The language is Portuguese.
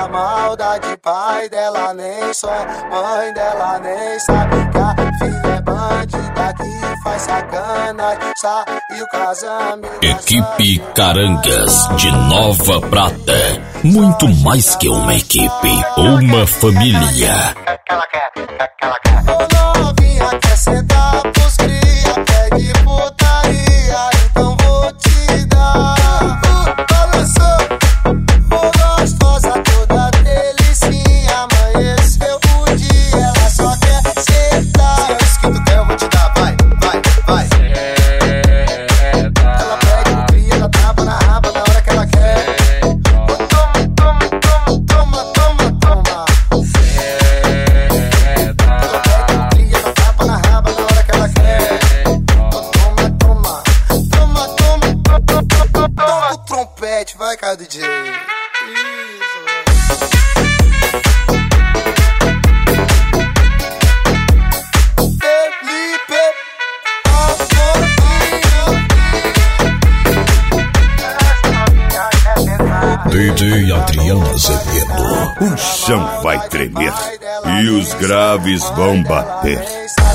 a maldade. Pai dela nem sonha, mãe dela nem sabe que a filha é bandida que faz sacanagem. Saiu com as amigas. Equipe Carangas de Nova Prata. Muito mais que uma equipe, uma família. Ô novinha, quer sentar pros cria, pede putaria, então vou te dar. Balançou, ô gostosa, toda delicinha. Amanheceu o dia, ela só quer sentar. Se é isso que tu quer, eu vou te dar, vai, vai, vai. Ela pede o cria, ela tapa na raba na hora que ela quer. Toma, toma, toma, toma, toma. Vai, cara, DJ. DJ Adriano Azevedo. O chão vai tremer e os graves vão bater.